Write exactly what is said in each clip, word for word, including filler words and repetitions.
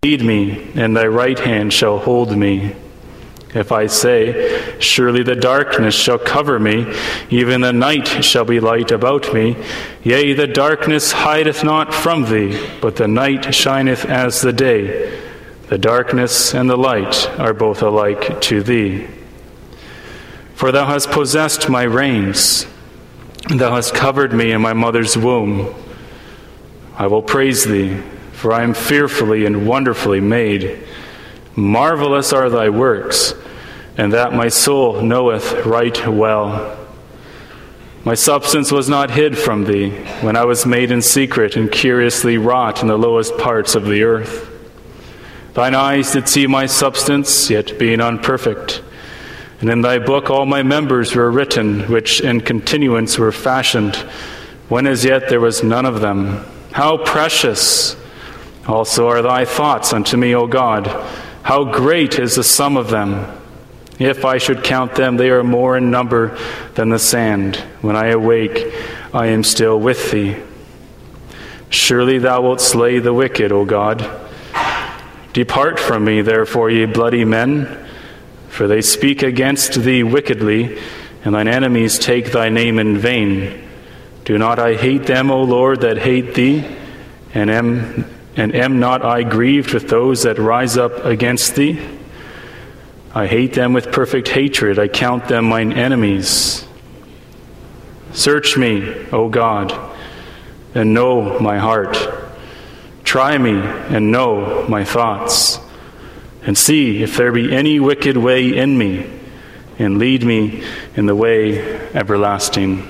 lead me, and thy right hand shall hold me. If I say, surely the darkness shall cover me, even the night shall be light about me. Yea, the darkness hideth not from thee, but the night shineth as the day. The darkness and the light are both alike to thee. For thou hast possessed my reins, and thou hast covered me in my mother's womb. I will praise thee, for I am fearfully and wonderfully made. Marvelous are thy works, and that my soul knoweth right well. My substance was not hid from thee, when I was made in secret and curiously wrought in the lowest parts of the earth. Thine eyes did see my substance, yet being unperfect. And in thy book all my members were written, which in continuance were fashioned, when as yet there was none of them. How precious also are thy thoughts unto me, O God! How great is the sum of them! If I should count them, they are more in number than the sand. When I awake, I am still with thee. Surely thou wilt slay the wicked, O God. Depart from me, therefore, ye bloody men, for they speak against thee wickedly, and thine enemies take thy name in vain. Do not I hate them, O Lord, that hate thee, and am and am not I grieved with those that rise up against thee? I hate them with perfect hatred, I count them mine enemies. Search me, O God, and know my heart. Try me and know my thoughts, and see if there be any wicked way in me, and lead me in the way everlasting.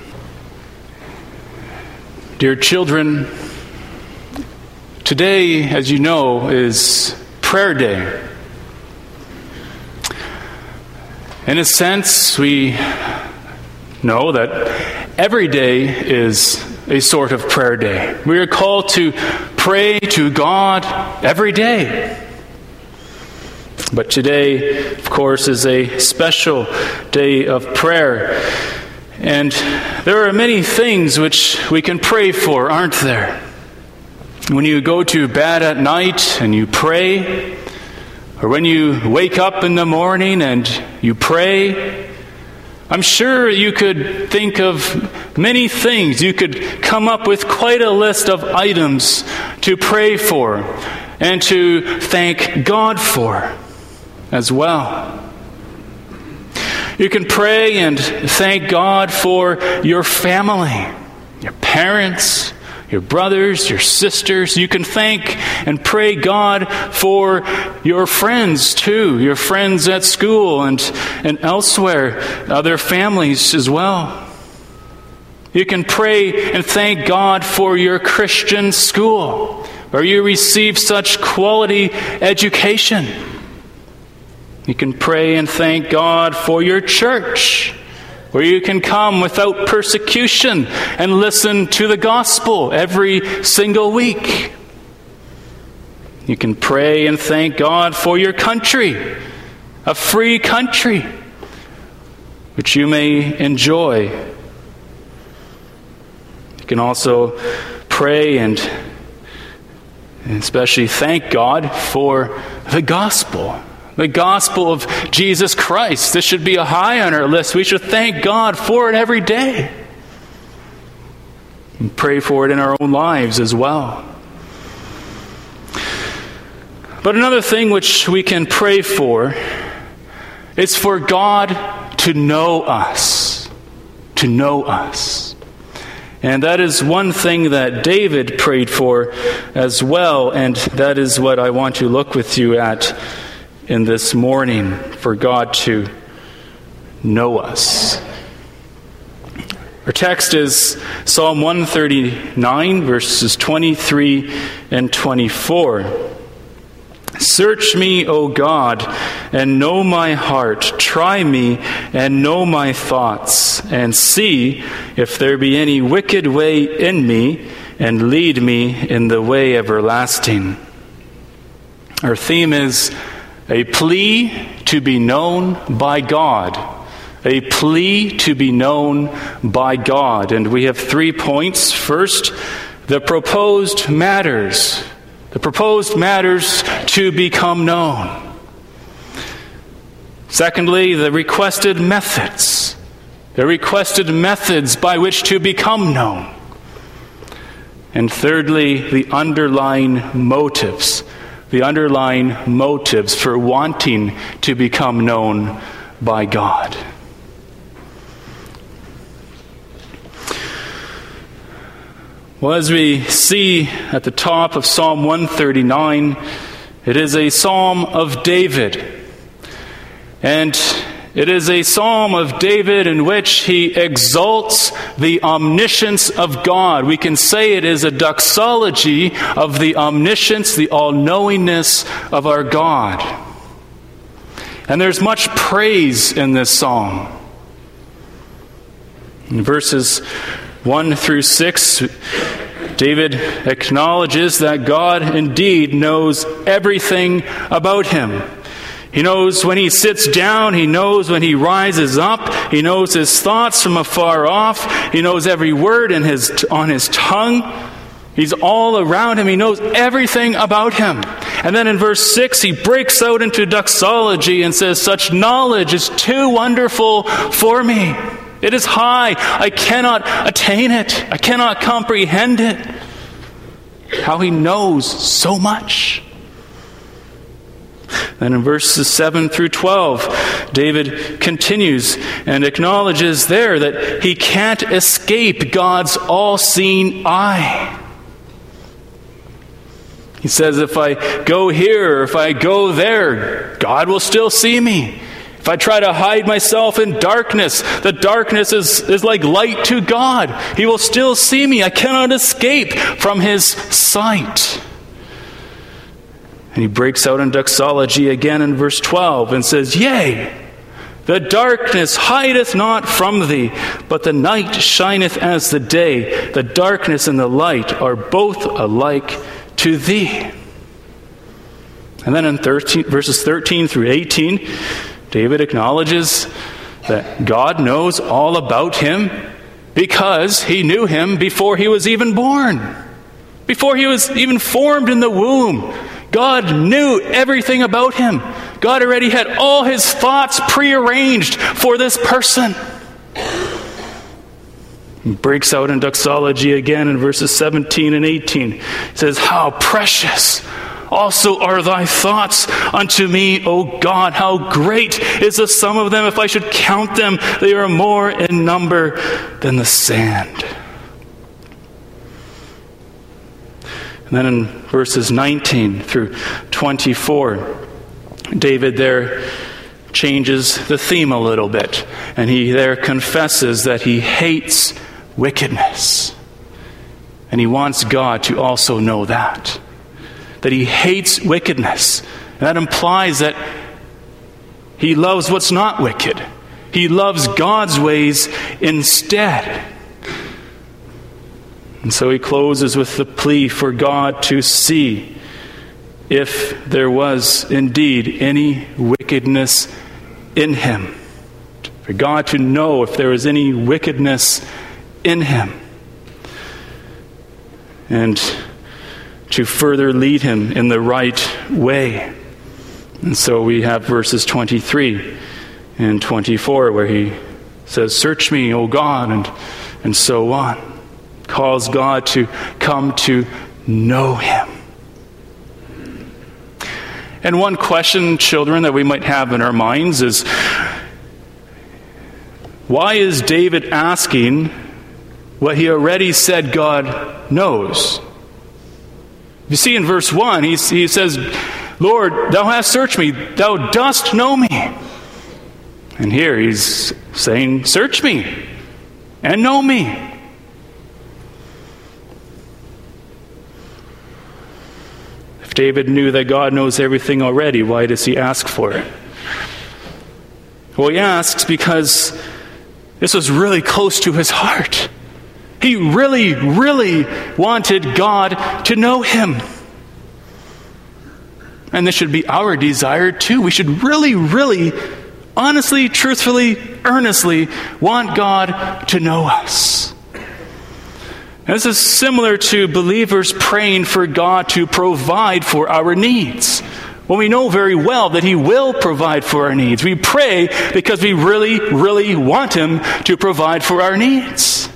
Dear children, today, as you know, is prayer day. In a sense, we know that every day is a sort of prayer day. We are called to pray to God every day. But today, of course, is a special day of prayer. And there are many things which we can pray for, aren't there? When you go to bed at night and you pray, or when you wake up in the morning and you pray, I'm sure you could think of many things. You could come up with quite a list of items to pray for and to thank God for as well. You can pray and thank God for your family, your parents, your brothers, your sisters. You can thank and pray God for your friends too, your friends at school and, and elsewhere, other families as well. You can pray and thank God for your Christian school, where you receive such quality education. You can pray and thank God for your church, where you can come without persecution and listen to the gospel every single week. You can pray and thank God for your country, a free country, which you may enjoy. You can also pray and especially thank God for the gospel. The gospel of Jesus Christ. This should be a high on our list. We should thank God for it every day. And pray for it in our own lives as well. But another thing which we can pray for is for God to know us. To know us. And that is one thing that David prayed for as well. And that is what I want to look with you at in this morning, for God to know us. Our text is Psalm one thirty-nine, verses twenty-three and twenty-four. Search me, O God, and know my heart. Try me and know my thoughts, and see if there be any wicked way in me, and lead me in the way everlasting. Our theme is a plea to be known by God. A plea to be known by God. And we have three points. First, the proposed matters. The the proposed matters to become known. Secondly, the requested methods. The requested methods by which to become known. And thirdly, the underlying motives. The underlying motives for wanting to become known by God. Well, as we see at the top of Psalm one thirty-nine, it is a psalm of David. And it is a psalm of David in which he exalts the omniscience of God. We can say it is a doxology of the omniscience, the all-knowingness of our God. And there's much praise in this psalm. In verses one through six, David acknowledges that God indeed knows everything about him. He knows when he sits down. He knows when he rises up. He knows his thoughts from afar off. He knows every word in his, on his tongue. He's all around him. He knows everything about him. And then in verse six, he breaks out into doxology and says, "Such knowledge is too wonderful for me. It is high. I cannot attain it. I cannot comprehend it." How he knows so much. Then in verses seven through twelve, David continues and acknowledges there that he can't escape God's all-seeing eye. He says, if I go here, or if I go there, God will still see me. If I try to hide myself in darkness, the darkness is, is like light to God. He will still see me. I cannot escape from his sight. And he breaks out in doxology again in verse twelve and says, "Yea, the darkness hideth not from thee, but the night shineth as the day. The darkness and the light are both alike to thee." And then in thirteen, verses thirteen through eighteen, David acknowledges that God knows all about him because he knew him before he was even born. Before he was even formed in the womb, God knew everything about him. God already had all his thoughts prearranged for this person. He breaks out in doxology again in verses seventeen and eighteen. He says, "How precious also are thy thoughts unto me, O God. How great is the sum of them. If I should count them, they are more in number than the sand." And then in verses nineteen through twenty-four, David there changes the theme a little bit. And he there confesses that he hates wickedness. And he wants God to also know that. That he hates wickedness. And that implies that he loves what's not wicked. He loves God's ways instead. And so he closes with the plea for God to see if there was indeed any wickedness in him. For God to know if there was any wickedness in him. And to further lead him in the right way. And so we have verses twenty-three and twenty-four where he says, "Search me, O God," and, and so on. Calls God to come to know him. And one question, children, that we might have in our minds is, why is David asking what he already said God knows? You see in verse one, he, he says, "Lord, thou hast searched me, thou dost know me." And here he's saying, "Search me and know me." If David knew that God knows everything already, why does he ask for it? Well, he asks because this was really close to his heart. He really, really wanted God to know him. And this should be our desire too. We should really, really, honestly, truthfully, earnestly want God to know us. And this is similar to believers praying for God to provide for our needs. Well, we know very well that He will provide for our needs. We pray because we really, really want Him to provide for our needs.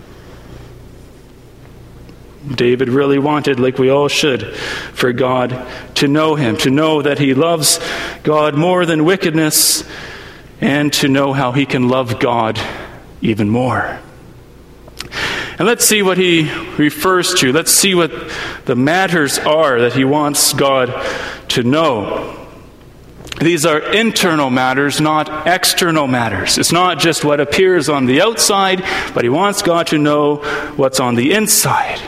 David really wanted, like we all should, for God to know Him, to know that he loves God more than wickedness, and to know how he can love God even more. And let's see what he refers to. Let's see what the matters are that he wants God to know. These are internal matters, not external matters. It's not just what appears on the outside, but he wants God to know what's on the inside.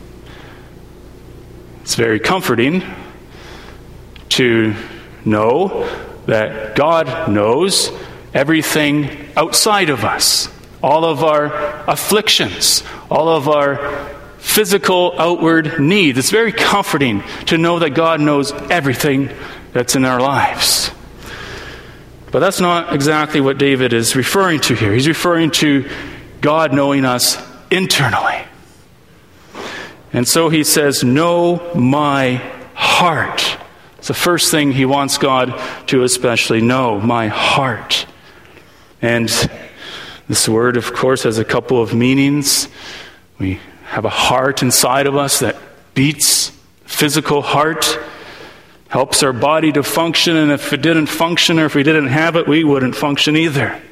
It's very comforting to know that God knows everything outside of us. All of our afflictions, all of our physical outward needs. It's very comforting to know that God knows everything that's in our lives. But that's not exactly what David is referring to here. He's referring to God knowing us internally. And so he says, know my heart. It's the first thing he wants God to especially know, my heart. And this word, of course, has a couple of meanings. We have a heart inside of us that beats, physical heart, helps our body to function, and if it didn't function or if we didn't have it, we wouldn't function either.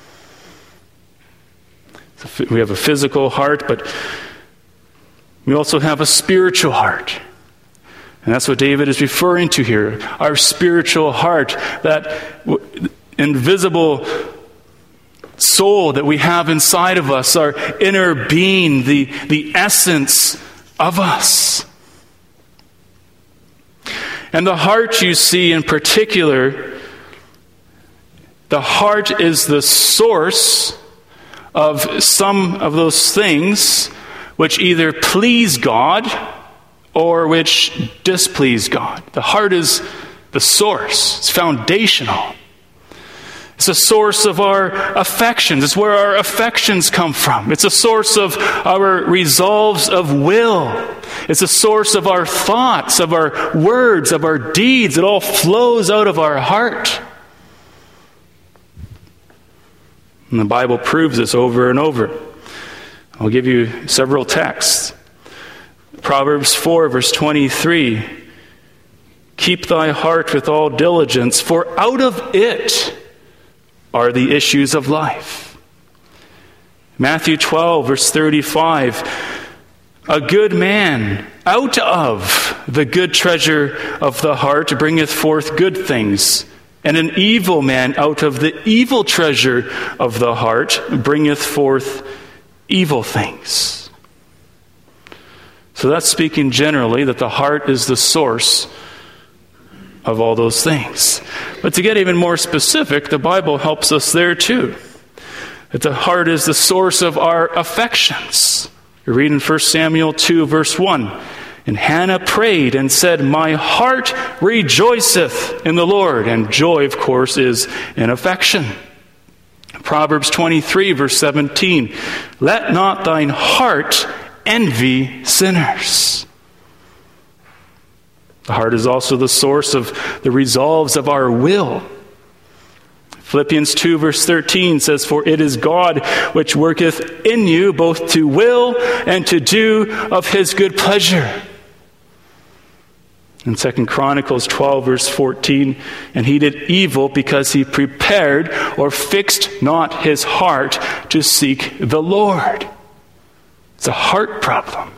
So we have a physical heart, but we also have a spiritual heart. And that's what David is referring to here. Our spiritual heart, that invisible soul that we have inside of us, our inner being, the, the essence of us. And the heart, you see, in particular, the heart is the source of some of those things which either please God or which displease God. The heart is the source. It's foundational. It's a source of our affections. It's where our affections come from. It's a source of our resolves of will. It's a source of our thoughts, of our words, of our deeds. It all flows out of our heart. And the Bible proves this over and over. I'll give you several texts. Proverbs four, verse twenty-three. Keep thy heart with all diligence, for out of it are the issues of life. Matthew twelve, verse thirty-five. A good man out of the good treasure of the heart bringeth forth good things, and an evil man out of the evil treasure of the heart bringeth forth evil things. So that's speaking generally that the heart is the source of all those things. But to get even more specific, the Bible helps us there too. That the heart is the source of our affections. You read in First Samuel two, verse one. And Hannah prayed and said, my heart rejoiceth in the Lord. And joy, of course, is an affection. Proverbs twenty-three, verse seventeen. Let not thine heart envy sinners. The heart is also the source of the resolves of our will. Philippians two, verse thirteen says, for it is God which worketh in you both to will and to do of his good pleasure. In Second Chronicles twelve, verse fourteen, and he did evil because he prepared or fixed not his heart to seek the Lord. It's a heart problem.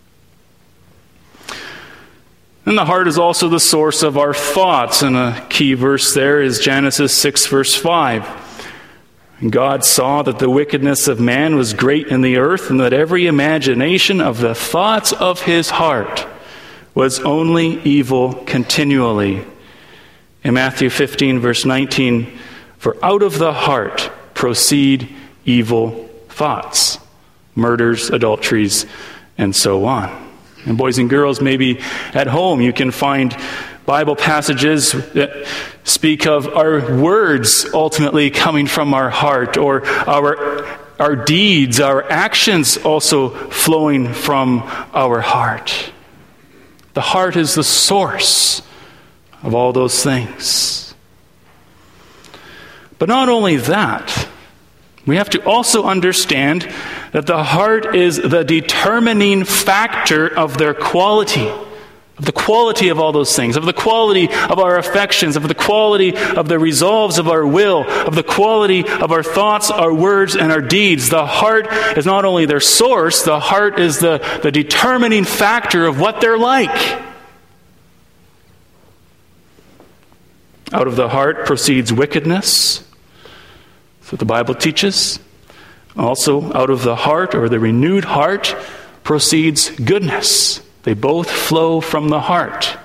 And the heart is also the source of our thoughts. And a key verse there is Genesis six, verse five. And God saw that the wickedness of man was great in the earth, and that every imagination of the thoughts of his heart was only evil continually. In Matthew fifteen, verse nineteen, for out of the heart proceed evil thoughts, murders, adulteries, and so on. And boys and girls, maybe at home you can find Bible passages that speak of our words ultimately coming from our heart, or our our deeds, our actions also flowing from our heart. The heart is the source of all those things. But not only that, we have to also understand that the heart is the determining factor of their quality, of the quality of all those things, of the quality of our affections, of the quality of the resolves of our will, of the quality of our thoughts, our words, and our deeds. The heart is not only their source, the heart is the, the determining factor of what they're like. Out of the heart proceeds wickedness. That's what the Bible teaches. Also, out of the heart, or the renewed heart, proceeds goodness. They both flow from the heart.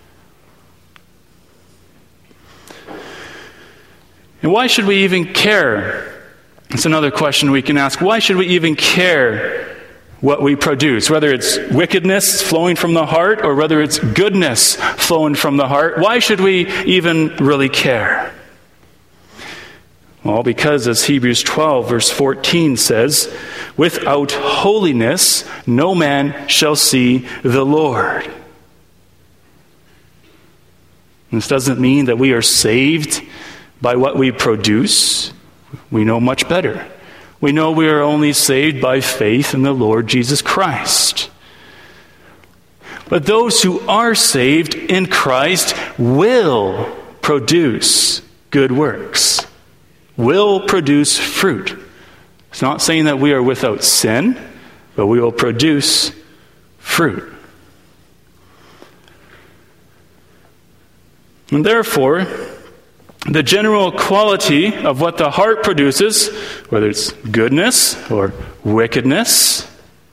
And why should we even care? It's another question we can ask. Why should we even care what we produce? Whether it's wickedness flowing from the heart or whether it's goodness flowing from the heart, why should we even really care? Well, because as Hebrews twelve verse fourteen says, without holiness no man shall see the Lord. This doesn't mean that we are saved by what we produce. We know much better. We know we are only saved by faith in the Lord Jesus Christ. But those who are saved in Christ will produce good works, will produce fruit. It's not saying that we are without sin, but we will produce fruit. And therefore, the general quality of what the heart produces, whether it's goodness or wickedness,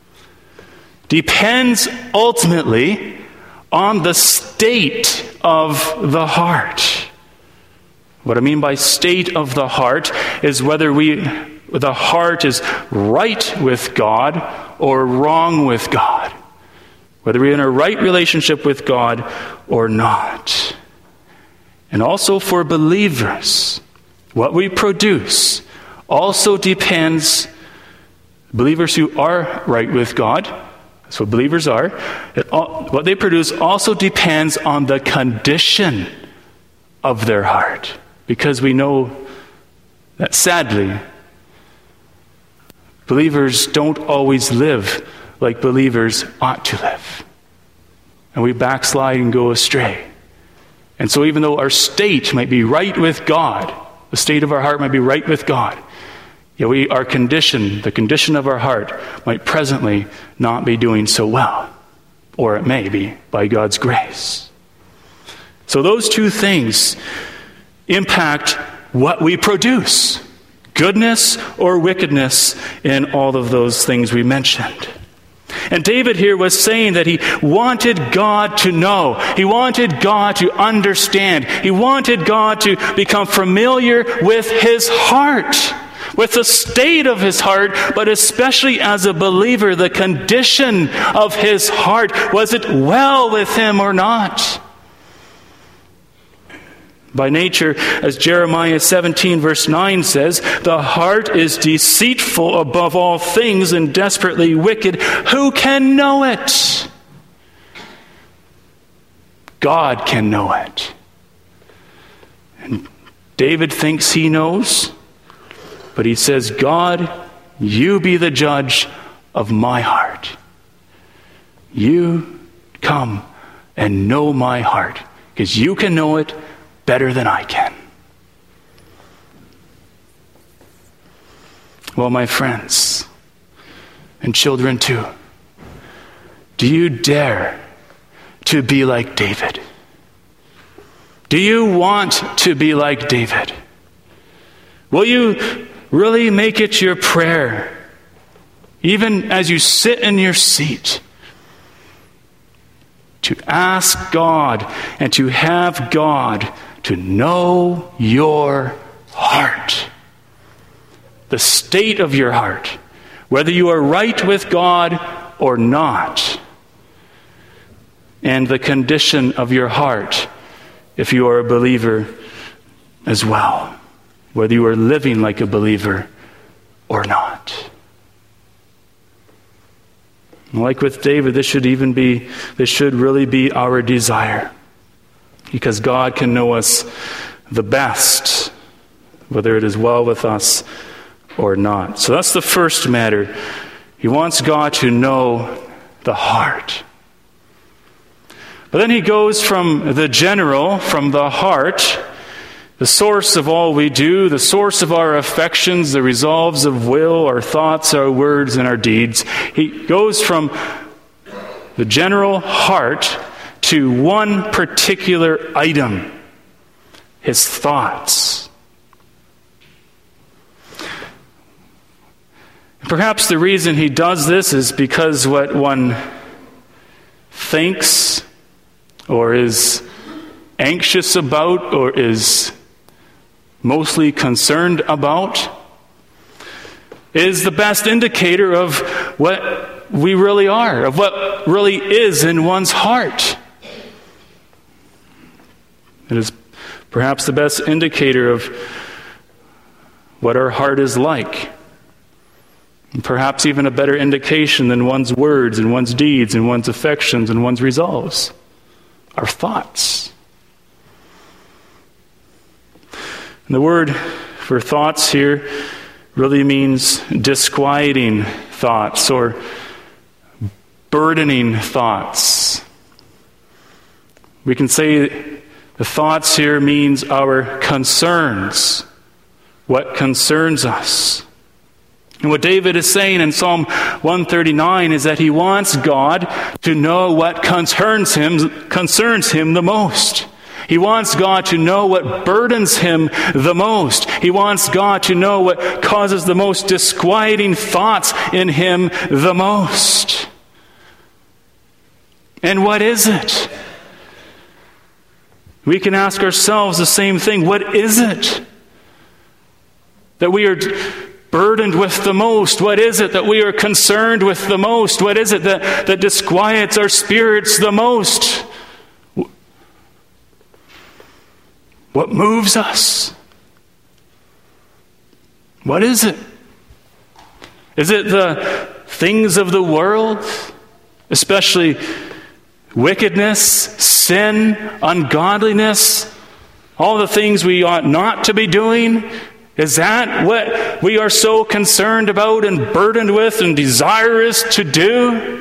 depends ultimately on the state of the heart. What I mean by state of the heart is whether we, the heart is right with God or wrong with God. Whether we're in a right relationship with God or not. And also for believers, what we produce also depends, believers who are right with God, that's what believers are, it, what they produce also depends on the condition of their heart. Because we know that sadly, believers don't always live like believers ought to live. And we backslide and go astray. And so even though our state might be right with God, the state of our heart might be right with God, yet we, our condition, the condition of our heart, might presently not be doing so well. Or it may be, by God's grace. So those two things impact what we produce. Goodness or wickedness in all of those things we mentioned. And David here was saying that he wanted God to know. He wanted God to understand. He wanted God to become familiar with his heart, with the state of his heart, but especially as a believer, the condition of his heart. Was it well with him or not? By nature, as Jeremiah seventeen verse nine says, the heart is deceitful above all things and desperately wicked. Who can know it? God can know it. And David thinks he knows, but he says, God, you be the judge of my heart. You come and know my heart, because you can know it better than I can. Well, my friends, and children too, do you dare to be like David? Do you want to be like David? Will you really make it your prayer, even as you sit in your seat, to ask God and to have God to know your heart, the state of your heart, whether you are right with God or not, and the condition of your heart if you are a believer as well, whether you are living like a believer or not. Like with David, this should even be, this should really be our desire. Because God can know us the best, whether it is well with us or not. So that's the first matter. He wants God to know the heart. But then he goes from the general, from the heart, the source of all we do, the source of our affections, the resolves of will, our thoughts, our words, and our deeds. He goes from the general heart to one particular item, his thoughts. Perhaps the reason he does this is because what one thinks or is anxious about or is mostly concerned about is the best indicator of what we really are, of what really is in one's heart. It is perhaps the best indicator of what our heart is like. And perhaps even a better indication than one's words and one's deeds and one's affections and one's resolves. Our thoughts. And the word for thoughts here really means disquieting thoughts or burdening thoughts. We can say the thoughts here means our concerns, what concerns us. And what David is saying in Psalm one thirty-nine is that he wants God to know what concerns him, concerns him the most. He wants God to know what burdens him the most. He wants God to know what causes the most disquieting thoughts in him the most. And what is it? We can ask ourselves the same thing. What is it that we are burdened with the most? What is it that we are concerned with the most? What is it that, that disquiets our spirits the most? What moves us? What is it? Is it the things of the world, especially wickedness, sin, ungodliness, all the things we ought not to be doing? Is that what we are so concerned about and burdened with and desirous to do?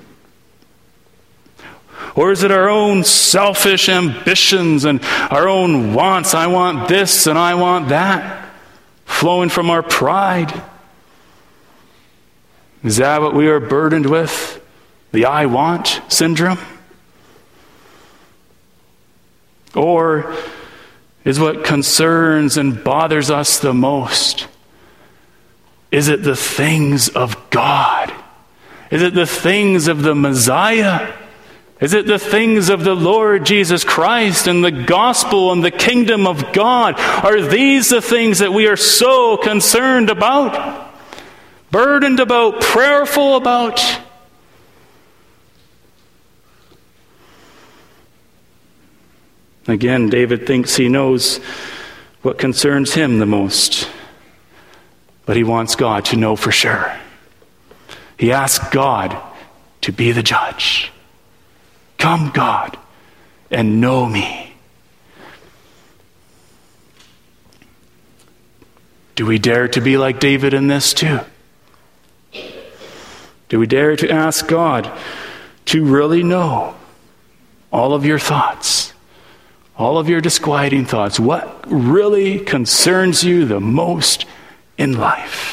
Or is it our own selfish ambitions and our own wants? I want this and I want that, flowing from our pride. Is that what we are burdened with? The I want syndrome? Or is what concerns and bothers us the most? Is it the things of God? Is it the things of the Messiah? Is it the things of the Lord Jesus Christ and the gospel and the kingdom of God? Are these the things that we are so concerned about, burdened about, prayerful about? Again, David thinks he knows what concerns him the most, but he wants God to know for sure. He asks God to be the judge. Come, God, and know me. Do we dare to be like David in this too? Do we dare to ask God to really know all of your thoughts, all of your disquieting thoughts, what really concerns you the most in life?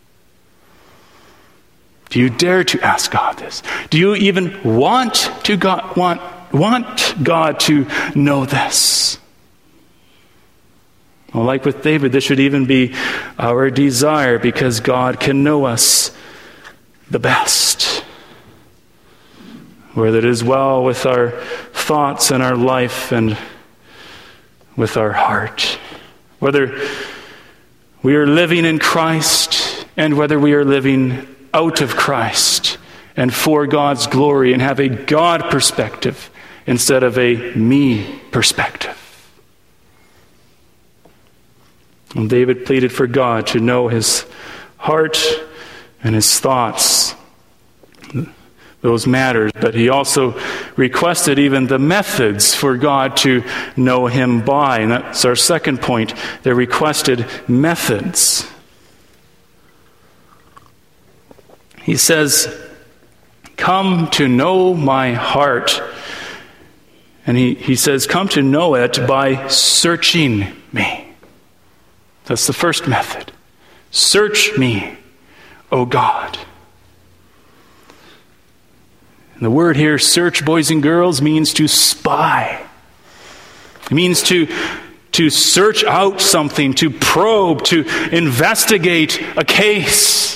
Do you dare to ask God this? Do you even want to God, want, want God to know this? Well, like with David, this should even be our desire, because God can know us the best. Whether it is well with our thoughts and our life and with our heart. Whether we are living in Christ and whether we are living out of Christ and for God's glory and have a God perspective instead of a me perspective. And David pleaded for God to know his heart and his thoughts. those matters, but he also requested even the methods for God to know him by. And that's our second point, the requested methods. He says, come to know my heart. And he, he says, come to know it by searching me. That's the first method. Search me, O God. And the word here, search, boys and girls, means to spy. It means to, to search out something, to probe, to investigate a case.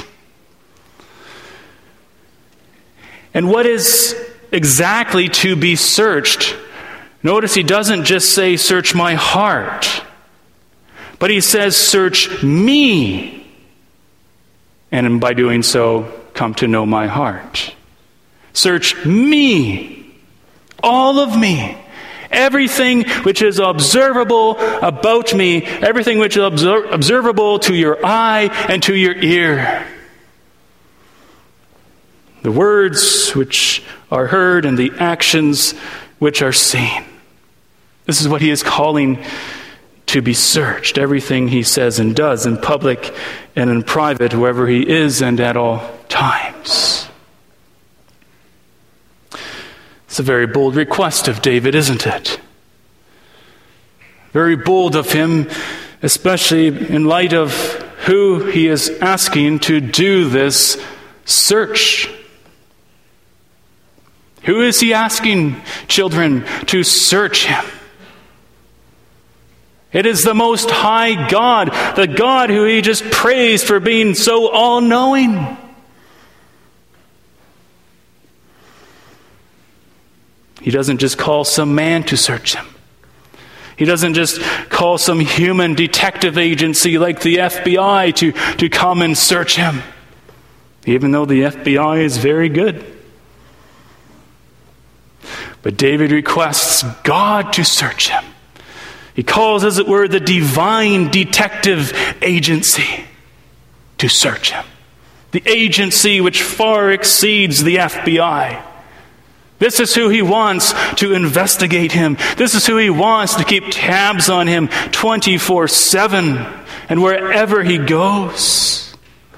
And what is exactly to be searched? Notice he doesn't just say, search my heart, but he says, search me. And by doing so, come to know my heart. Search me, all of me, everything which is observable about me, everything which is obser- observable to your eye and to your ear. The words which are heard and the actions which are seen. This is what he is calling to be searched. Everything he says and does in public and in private, wherever he is and at all times. It's a very bold request of David, isn't it? Very bold of him, especially in light of who he is asking to do this search. Who is he asking, children, to search him? It is the Most High God, the God who he just praised for being so all-knowing. He doesn't just call some man to search him. He doesn't just call some human detective agency like the F B I to, to come and search him, even though the F B I is very good. But David requests God to search him. He calls, as it were, the divine detective agency to search him. The agency which far exceeds the F B I. This is who he wants to investigate him. This is who he wants to keep tabs on him twenty-four seven and wherever he goes.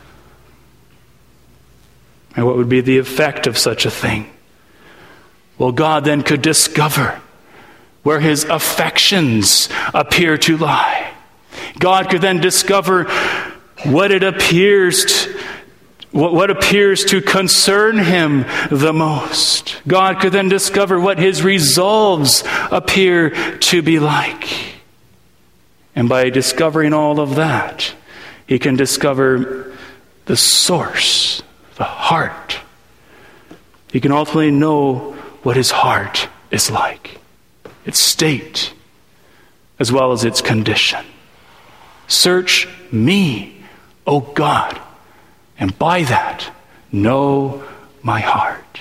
And what would be the effect of such a thing? Well, God then could discover where his affections appear to lie. God could then discover what it appears to What appears to concern him the most. God could then discover what his resolves appear to be like. And by discovering all of that, he can discover the source, the heart. He can ultimately know what his heart is like, its state, as well as its condition. Search me, O God, and by that, know my heart.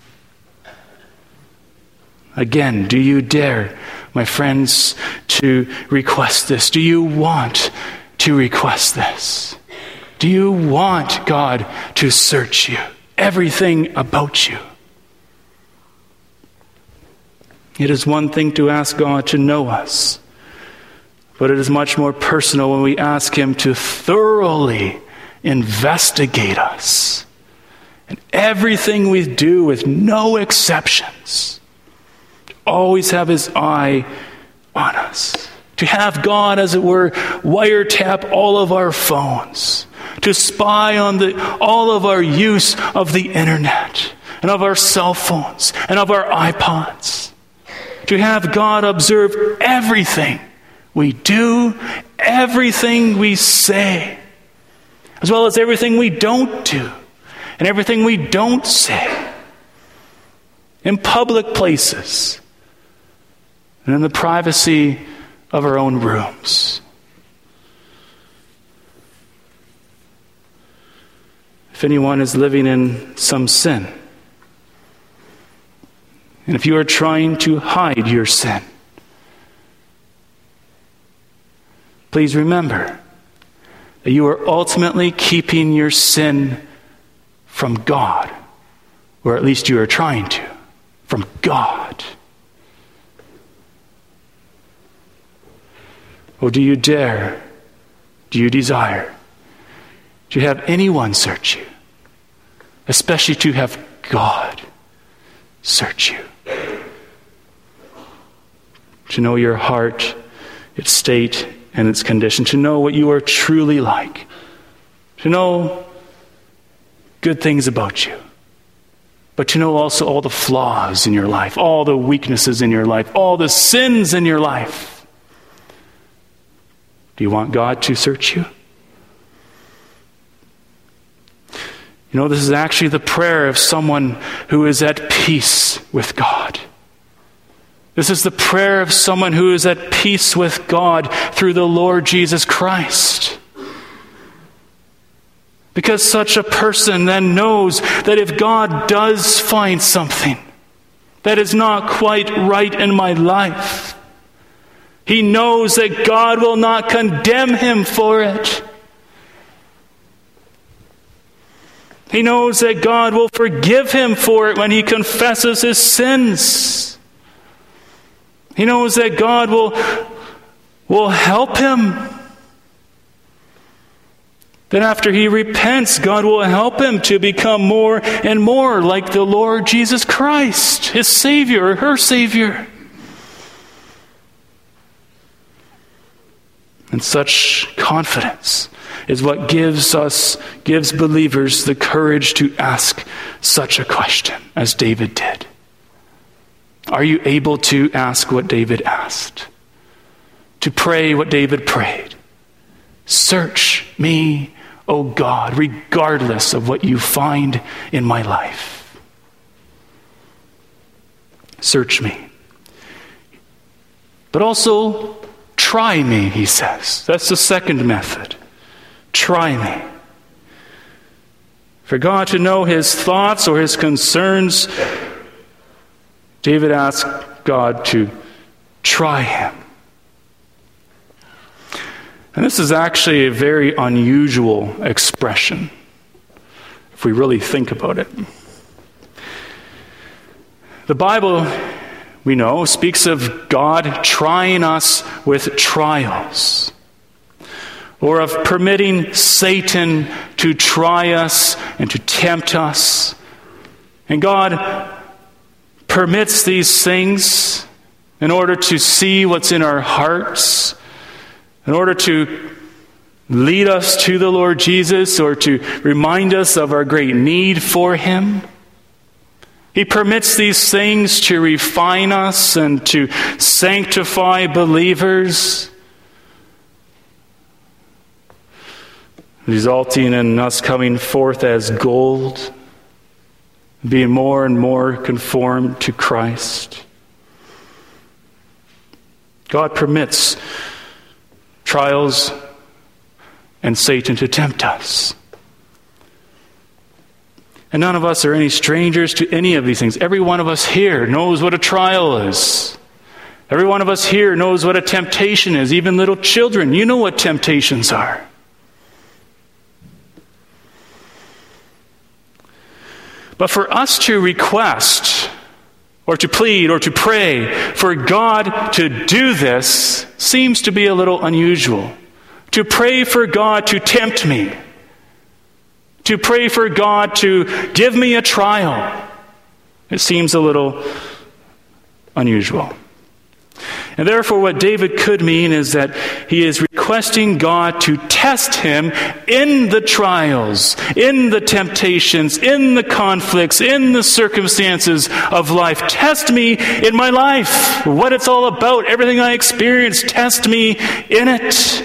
Again, do you dare, my friends, to request this? Do you want to request this? Do you want God to search you? Everything about you. It is one thing to ask God to know us, but it is much more personal when we ask him to thoroughly investigate us. And everything we do, with no exceptions, to always have his eye on us. To have God, as it were, wiretap all of our phones. To spy on the all of our use of the internet and of our cell phones and of our iPods. To have God observe everything we do, everything we say, as well as everything we don't do and everything we don't say, in public places and in the privacy of our own rooms. If anyone is living in some sin, and if you are trying to hide your sin, please remember that you are ultimately keeping your sin from God or at least you are trying to, from God? Or do you dare, do you desire, to have anyone search you, especially to have God search you? To know your heart, its state, and its condition, to know what you are truly like, to know good things about you, but to know also all the flaws in your life, all the weaknesses in your life, all the sins in your life. Do you want God to search you? You know, this is actually the prayer of someone who is at peace with God. This is the prayer of someone who is at peace with God through the Lord Jesus Christ. Because such a person then knows that if God does find something that is not quite right in my life, he knows that God will not condemn him for it. He knows that God will forgive him for it when he confesses his sins. He knows that God will, will help him. Then after he repents, God will help him to become more and more like the Lord Jesus Christ, his Savior or her Savior. And such confidence is what gives us, gives believers the courage to ask such a question as David did. Are you able to ask what David asked? To pray what David prayed? Search me, O God, regardless of what you find in my life. Search me. But also, try me, he says. That's the second method. Try me. For God to know his thoughts or his concerns, David asked God to try him. And this is actually a very unusual expression, if we really think about it. The Bible, we know, speaks of God trying us with trials, or of permitting Satan to try us and to tempt us. And God permits these things in order to see what's in our hearts, in order to lead us to the Lord Jesus, or to remind us of our great need for him. He permits these things to refine us and to sanctify believers, resulting in us coming forth as gold, being more and more conformed to Christ. God permits trials and Satan to tempt us. And none of us are any strangers to any of these things. Every one of us here knows what a trial is. Every one of us here knows what a temptation is. Even little children, you know what temptations are. But for us to request, or to plead, or to pray for God to do this seems to be a little unusual. To pray for God to tempt me, to pray for God to give me a trial, it seems a little unusual. And therefore what David could mean is that he is requesting God to test him in the trials, in the temptations, in the conflicts, in the circumstances of life. Test me in my life, what it's all about, everything I experience, test me in it.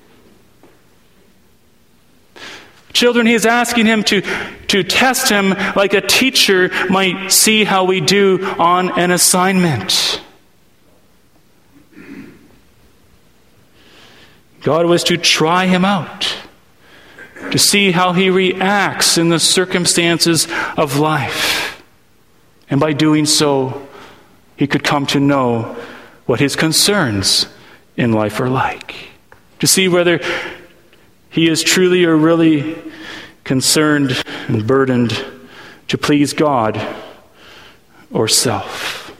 Children, he is asking him to, to test him like a teacher might see how we do on an assignment. God was to try him out, to see how he reacts in the circumstances of life. And by doing so, he could come to know what his concerns in life are like. To see whether he is truly or really concerned and burdened to please God or self.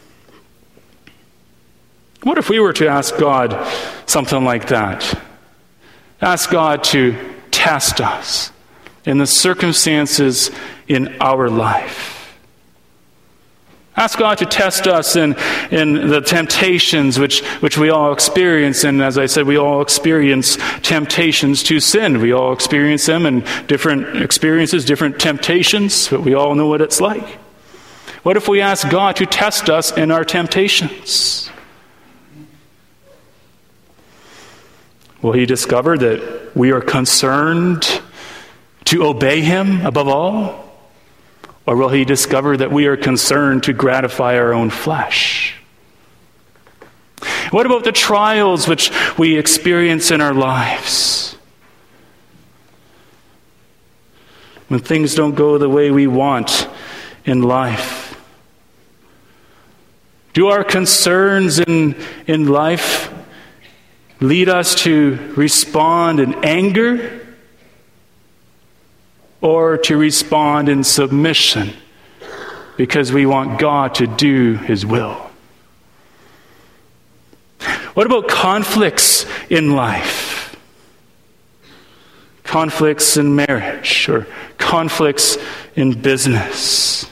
What if we were to ask God something like that? Ask God to test us in the circumstances in our life. Ask God to test us in, in the temptations which, which we all experience. And as I said, we all experience temptations to sin. We all experience them in different experiences, different temptations, but we all know what it's like. What if we ask God to test us in our temptations? Will he discover that we are concerned to obey him above all? Or will he discover that we are concerned to gratify our own flesh? What about the trials which we experience in our lives? When things don't go the way we want in life? Do our concerns in, in life lead us to respond in anger? Or to respond in submission because we want God to do his will? What about conflicts in life? Conflicts in marriage or conflicts in business?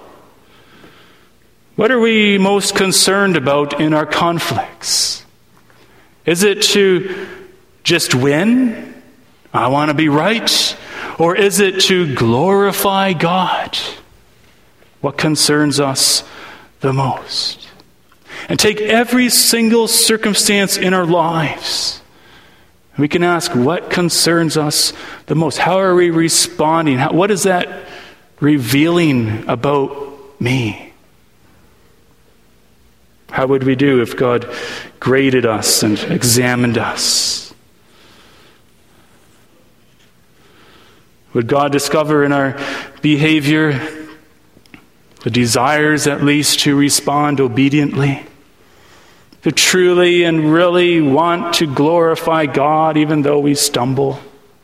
What are we most concerned about in our conflicts? Is it to just win? I want to be right. Or is it to glorify God? What concerns us the most? And take every single circumstance in our lives. We can ask, what concerns us the most? How are we responding? How, what is that revealing about me? How would we do if God graded us and examined us? Would God discover in our behavior the desires, at least, to respond obediently? To truly and really want to glorify God even though we stumble?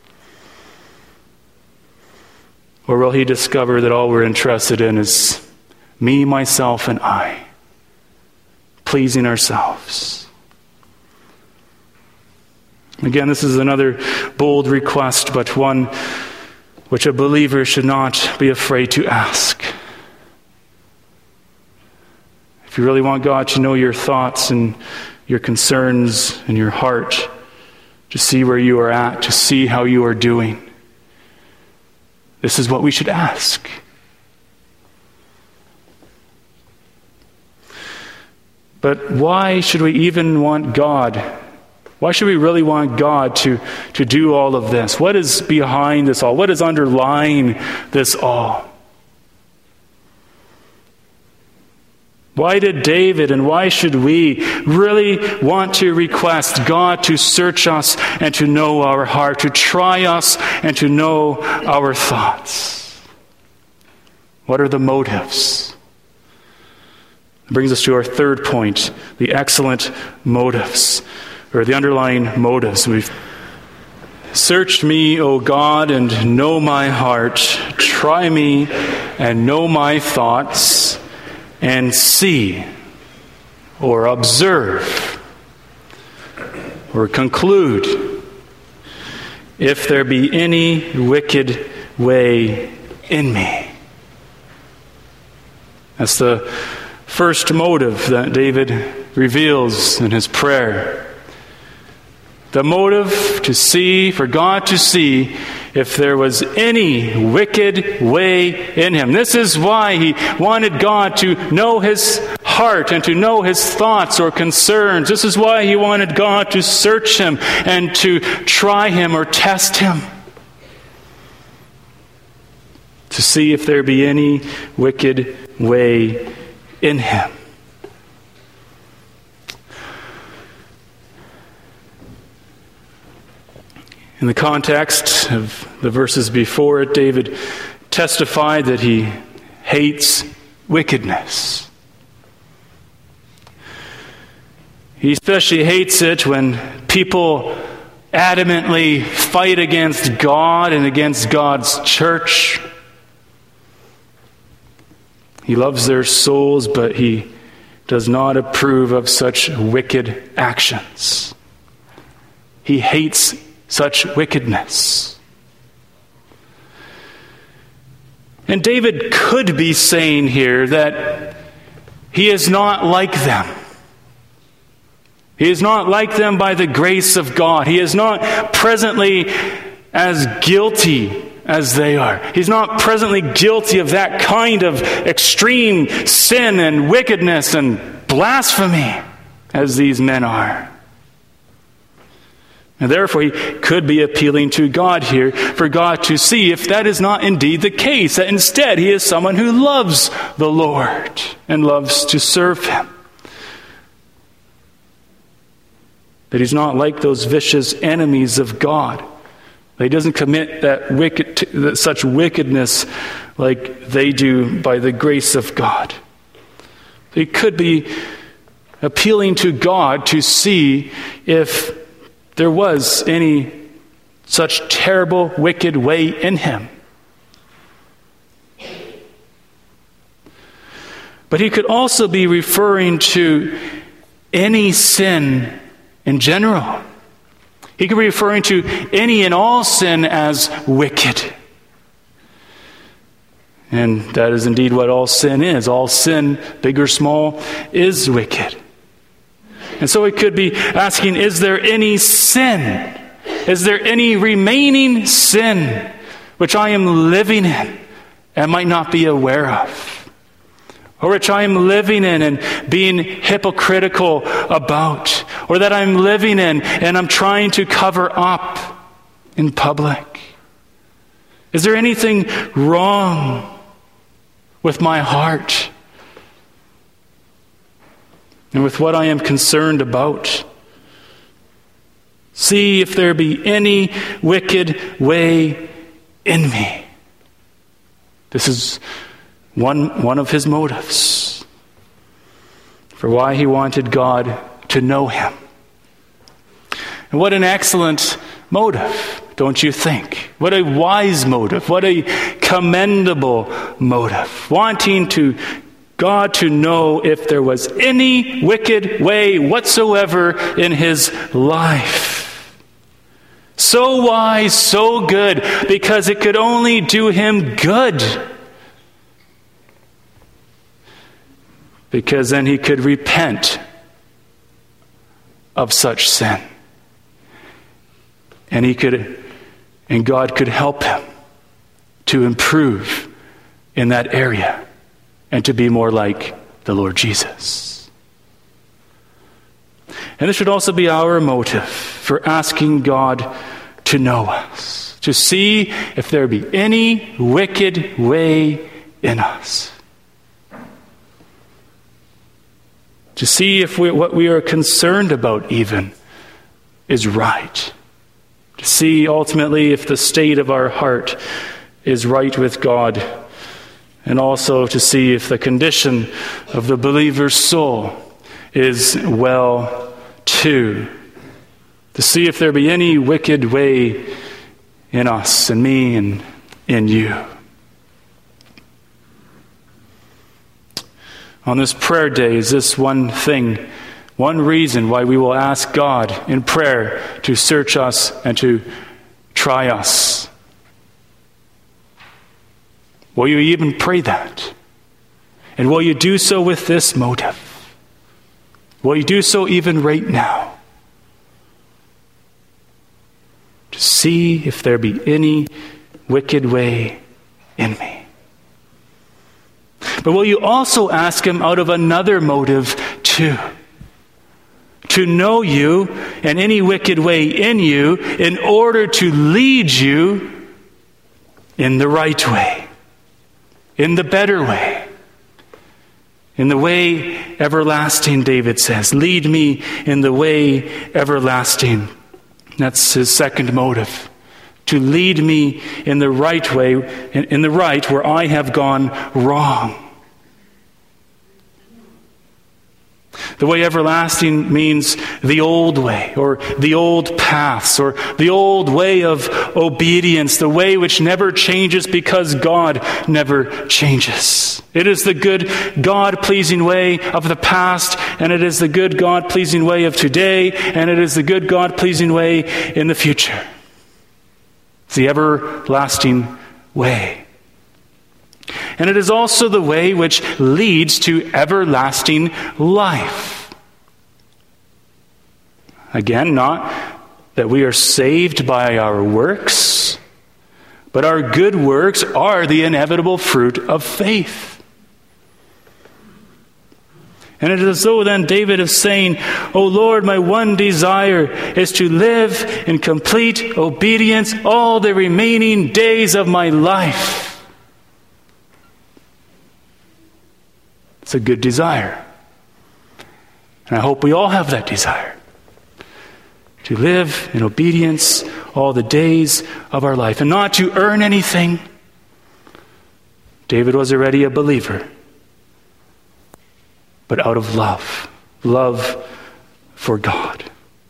Or will he discover that all we're interested in is me, myself, and I, pleasing ourselves? Again, this is another bold request, but one which a believer should not be afraid to ask. If you really want God to know your thoughts and your concerns and your heart, to see where you are at, to see how you are doing, this is what we should ask. But why should we even want God? Why should we really want God to, to do all of this? What is behind this all? What is underlying this all? Why did David and why should we really want to request God to search us and to know our heart, to try us and to know our thoughts? What are the motives? It brings us to our third point, the excellent motives. Or the underlying motives. We've searched me, O God, and know my heart. Try me and know my thoughts, and see, or observe, or conclude, if there be any wicked way in me. That's the first motive that David reveals in his prayer. The motive to see, for God to see if there was any wicked way in him. This is why he wanted God to know his heart and to know his thoughts or concerns. This is why he wanted God to search him and to try him or test him. To see if there be any wicked way in him. In the context of the verses before it, David testified that he hates wickedness. He especially hates it when people adamantly fight against God and against God's church. He loves their souls, but he does not approve of such wicked actions. He hates such wickedness. And David could be saying here that he is not like them. He is not like them by the grace of God. He is not presently as guilty as they are. He's not presently guilty of that kind of extreme sin and wickedness and blasphemy as these men are. And therefore, he could be appealing to God here for God to see if that is not indeed the case, that instead he is someone who loves the Lord and loves to serve him. That he's not like those vicious enemies of God. That he doesn't commit that wicked, such wickedness like they do by the grace of God. He could be appealing to God to see if there was any such terrible, wicked way in him. But he could also be referring to any sin in general. He could be referring to any and all sin as wicked. And that is indeed what all sin is. All sin, big or small, is wicked. And so he could be asking, is there any sin? Is there any remaining sin which I am living in and might not be aware of? Or which I am living in and being hypocritical about? Or that I'm living in and I'm trying to cover up in public? Is there anything wrong with my heart and with what I am concerned about? See if there be any wicked way in me. This is one, one of his motives for why he wanted God to know him. And what an excellent motive, don't you think? What a wise motive. What a commendable motive. Wanting to God to know if there was any wicked way whatsoever in his life. So wise, so good, because it could only do him good. Because then he could repent of such sin. And he could, and God could help him to improve in that area and to be more like the Lord Jesus. And this should also be our motive for asking God to know us, to see if there be any wicked way in us. To see if we, what we are concerned about even is right. To see ultimately if the state of our heart is right with God. And also to see if the condition of the believer's soul is well too. To see if there be any wicked way in us and me and in you. On this prayer day is this one thing, one reason why we will ask God in prayer to search us and to try us. Will you even pray that? And will you do so with this motive? Will you do so even right now? To see if there be any wicked way in me. But will you also ask him out of another motive too? To know you and any wicked way in you in order to lead you in the right way, in the better way, in the way everlasting, David says. Lead me in the way everlasting. That's his second motive. To lead me in the right way, in, in the right where I have gone wrong. The way everlasting means the old way, or the old paths, or the old way of obedience, the way which never changes because God never changes. It is the good, God-pleasing way of the past, and it is the good, God-pleasing way of today, and it is the good, God-pleasing way in the future. It's the everlasting way. And it is also the way which leads to everlasting life. Again, not that we are saved by our works, but our good works are the inevitable fruit of faith. And it is as though then David is saying, "O Lord, my one desire is to live in complete obedience all the remaining days of my life." It's a good desire. And I hope we all have that desire. To live in obedience all the days of our life. And not to earn anything. David was already a believer. But out of love. Love for God.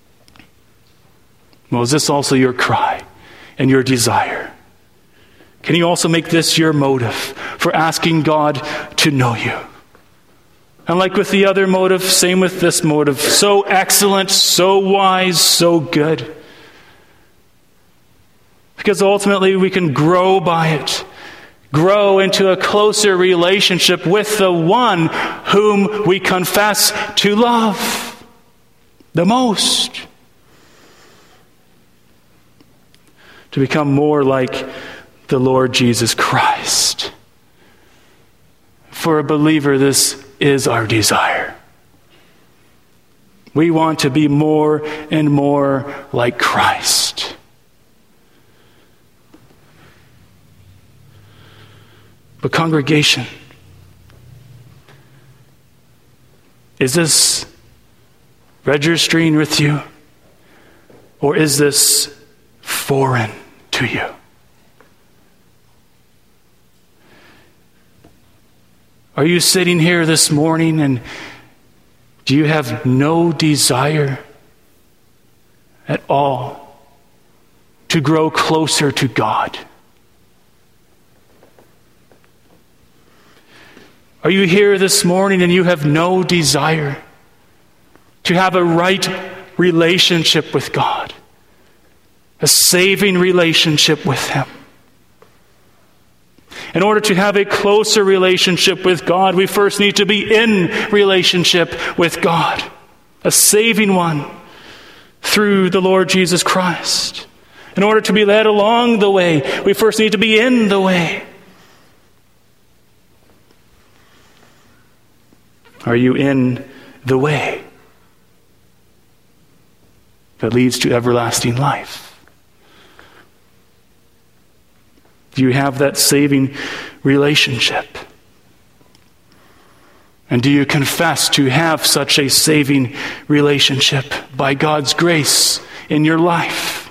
Well, is this also your cry and your desire? Can you also make this your motive for asking God to know you? And like with the other motive, same with this motive. So excellent, so wise, so good. Because ultimately we can grow by it. Grow into a closer relationship with the one whom we confess to love the most. To become more like the Lord Jesus Christ. For a believer, this is our desire. We want to be more and more like Christ. But congregation, is this registering with you? Or is this foreign to you? Are you sitting here this morning and do you have no desire at all to grow closer to God? Are you here this morning and you have no desire to have a right relationship with God, a saving relationship with Him? In order to have a closer relationship with God, we first need to be in relationship with God, a saving one through the Lord Jesus Christ. In order to be led along the way, we first need to be in the way. Are you in the way that leads to everlasting life? Do you have that saving relationship? And do you confess to have such a saving relationship by God's grace in your life?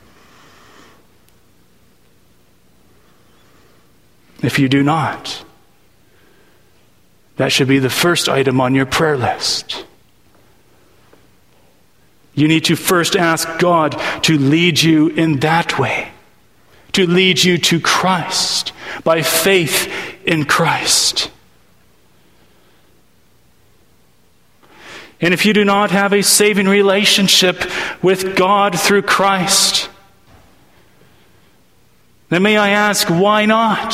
If you do not, that should be the first item on your prayer list. You need to first ask God to lead you in that way. To lead you to Christ by faith in Christ. And if you do not have a saving relationship with God through Christ, then may I ask, why not?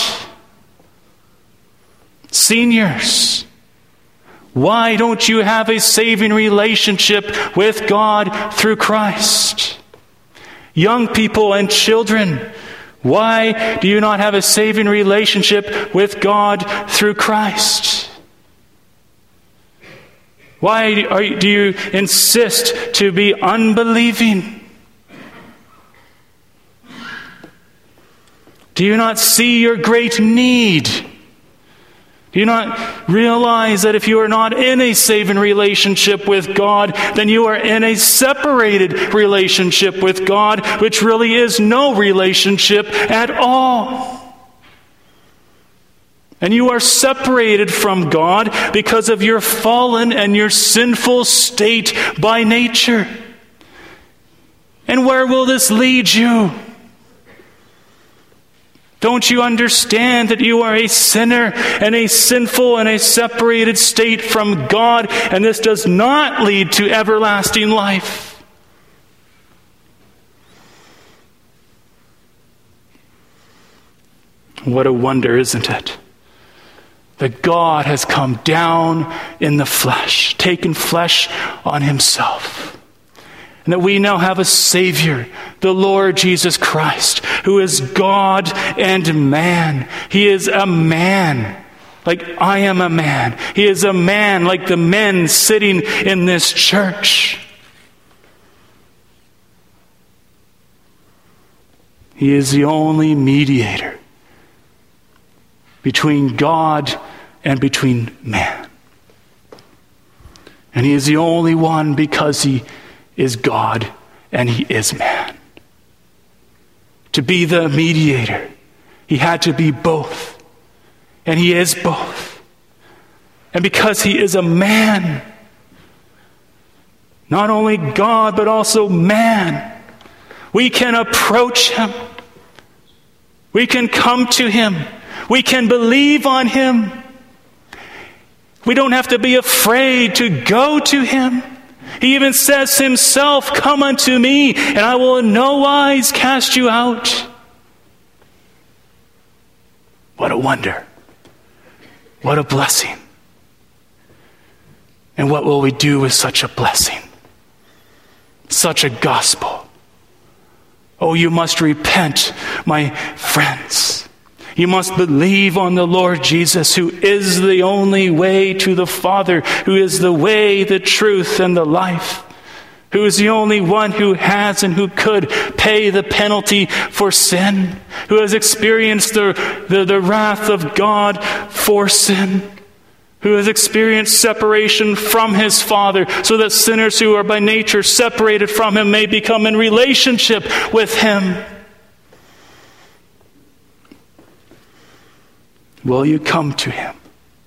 Seniors, why don't you have a saving relationship with God through Christ? Young people and children, why do you not have a saving relationship with God through Christ? Why are you, do you insist to be unbelieving? Do you not see your great need? Do you not realize that if you are not in a saving relationship with God, then you are in a separated relationship with God, which really is no relationship at all? And you are separated from God because of your fallen and your sinful state by nature. And where will this lead you? Don't you understand that you are a sinner and a sinful and a separated state from God, and this does not lead to everlasting life? What a wonder, isn't it? That God has come down in the flesh, taken flesh on himself. And that we now have a Savior, the Lord Jesus Christ, who is God and man. He is a man, like I am a man. He is a man like the men sitting in this church. He is the only mediator between God and between man. And he is the only one because he is God and he is man. To be the mediator, he had to be both. And he is both. And because he is a man, not only God but also man, we can approach him. We can come to him. We can believe on him. We don't have to be afraid to go to him. He even says himself, "Come unto me, and I will in no wise cast you out." What a wonder. What a blessing. And what will we do with such a blessing? Such a gospel. Oh, you must repent, my friends. You must believe on the Lord Jesus, who is the only way to the Father, who is the way, the truth, and the life, who is the only one who has and who could pay the penalty for sin, who has experienced the, the, the wrath of God for sin, who has experienced separation from his Father, so that sinners who are by nature separated from him may become in relationship with him. Will you come to him?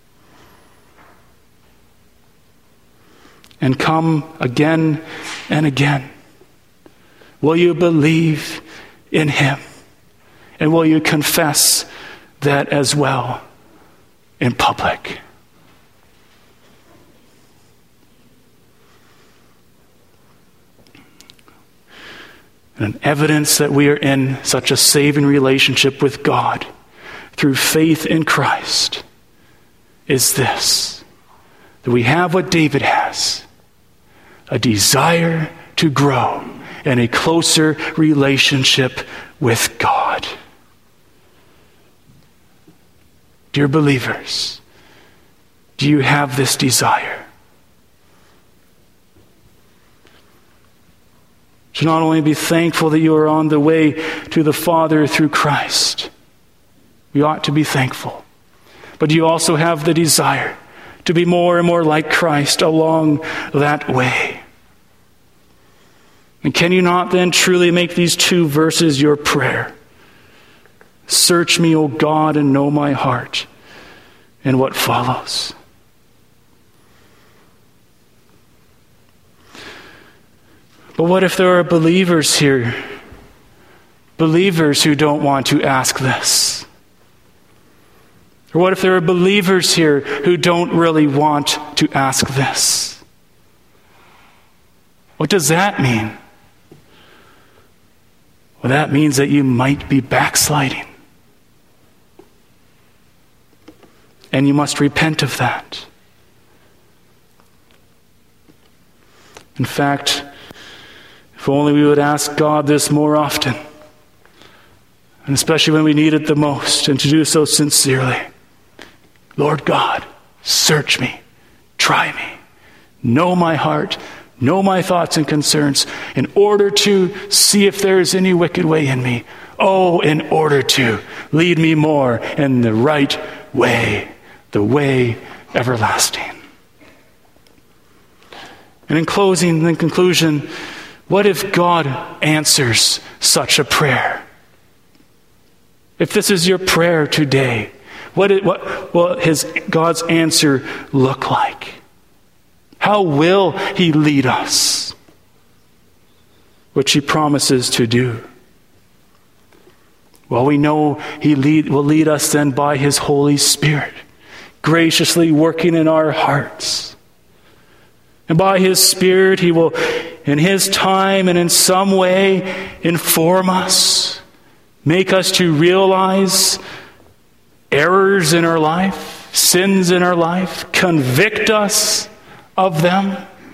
And come again and again. Will you believe in him? And will you confess that as well in public? And an evidence that we are in such a saving relationship with God through faith in Christ is this, that we have what David has, a desire to grow in a closer relationship with God. Dear believers, do you have this desire? To not only be thankful that you are on the way to the Father through Christ, we ought to be thankful. But you also have the desire to be more and more like Christ along that way. And can you not then truly make these two verses your prayer? Search me, O God, and know my heart, and what follows. But what if there are believers here, believers who don't want to ask this? Or what if there are believers here who don't really want to ask this? What does that mean? Well, that means that you might be backsliding. And you must repent of that. In fact, if only we would ask God this more often, and especially when we need it the most, and to do so sincerely. Lord God, search me, try me, know my heart, know my thoughts and concerns, in order to see if there is any wicked way in me. Oh, in order to lead me more in the right way, the way everlasting. And in closing, in conclusion, what if God answers such a prayer? If this is your prayer today, What, it, what will his God's answer look like? How will he lead us? Which he promises to do. Well, we know he lead, will lead us then by his Holy Spirit, graciously working in our hearts. And by his Spirit, he will, in his time and in some way, inform us, make us to realize errors in our life, sins in our life, convict us of them.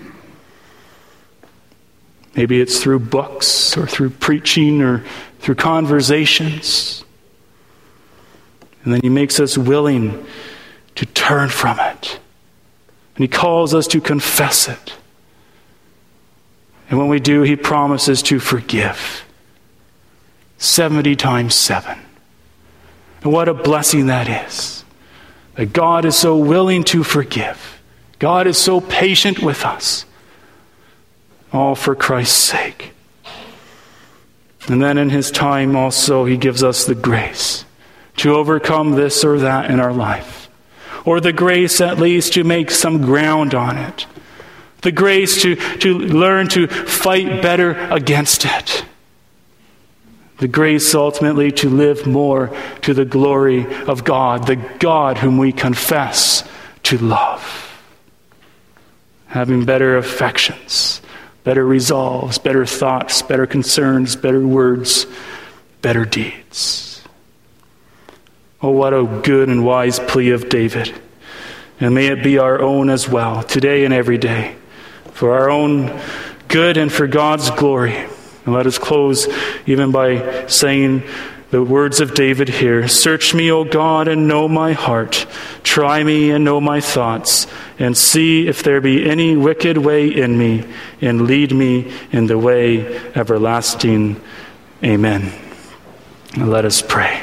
Maybe it's through books or through preaching or through conversations. And then he makes us willing to turn from it. And he calls us to confess it. And when we do, he promises to forgive. seventy times seven. And what a blessing that is. That God is so willing to forgive. God is so patient with us. All for Christ's sake. And then in his time also, he gives us the grace to overcome this or that in our life. Or the grace at least to make some ground on it. The grace to, to learn to fight better against it. The grace ultimately to live more to the glory of God, the God whom we confess to love. Having better affections, better resolves, better thoughts, better concerns, better words, better deeds. Oh, what a good and wise plea of David. And may it be our own as well, today and every day, for our own good and for God's glory. And let us close even by saying the words of David here. Search me, O God, and know my heart. Try me and know my thoughts, and see if there be any wicked way in me, and lead me in the way everlasting. Amen. And let us pray.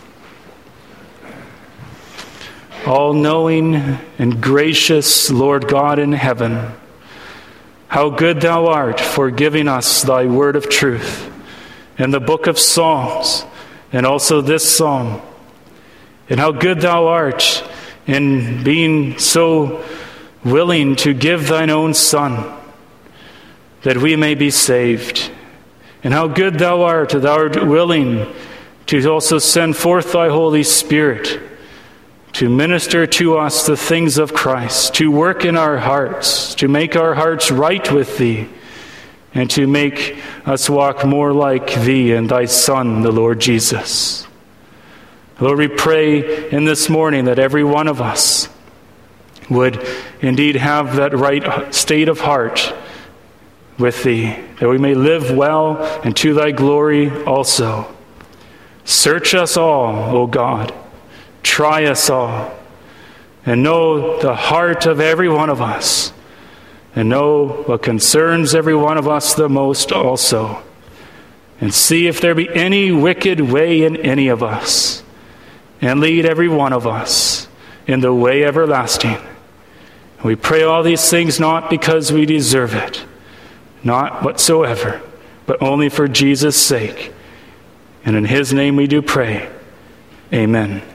All-knowing and gracious Lord God in heaven, how good thou art for giving us thy word of truth in the book of Psalms, and also this psalm. And how good thou art in being so willing to give thine own Son, that we may be saved. And how good thou art, thou art willing to also send forth thy Holy Spirit to minister to us the things of Christ, to work in our hearts, to make our hearts right with thee, and to make us walk more like thee and thy Son, the Lord Jesus. Lord, we pray in this morning that every one of us would indeed have that right state of heart with thee, that we may live well and to thy glory also. Search us all, O God. Try us all, and know the heart of every one of us, and know what concerns every one of us the most also, and see if there be any wicked way in any of us, and lead every one of us in the way everlasting. We pray all these things not because we deserve it, not whatsoever, but only for Jesus' sake. And in his name we do pray. Amen.